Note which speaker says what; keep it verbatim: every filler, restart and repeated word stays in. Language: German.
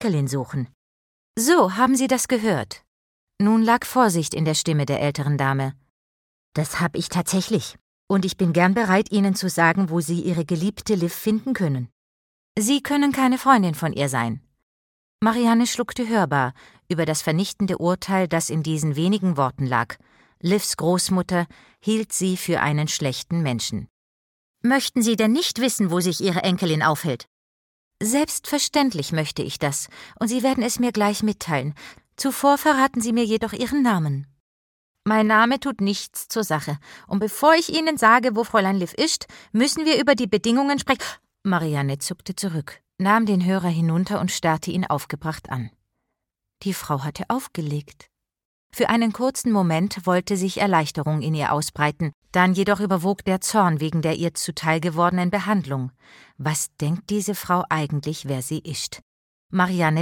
Speaker 1: Enkelin suchen. »So, haben Sie das gehört?« Nun lag Vorsicht in der Stimme der älteren Dame. »Das hab ich tatsächlich. Und ich bin gern bereit, Ihnen zu sagen, wo Sie Ihre geliebte Liv finden können.« »Sie können keine Freundin von ihr sein.« Marianne schluckte hörbar über das vernichtende Urteil, das in diesen wenigen Worten lag. Livs Großmutter hielt sie für einen schlechten Menschen. »Möchten Sie denn nicht wissen, wo sich Ihre Enkelin aufhält?« »Selbstverständlich möchte ich das, und Sie werden es mir gleich mitteilen. Zuvor verraten Sie mir jedoch Ihren Namen.« »Mein Name tut nichts zur Sache. Und bevor ich Ihnen sage, wo Fräulein Liv ist, müssen wir über die Bedingungen sprechen.« Marianne zuckte zurück, nahm den Hörer hinunter und starrte ihn aufgebracht an. Die Frau hatte aufgelegt. Für einen kurzen Moment wollte sich Erleichterung in ihr ausbreiten, dann jedoch überwog der Zorn wegen der ihr zuteil gewordenen Behandlung. Was denkt diese Frau eigentlich, wer sie ist? Marianne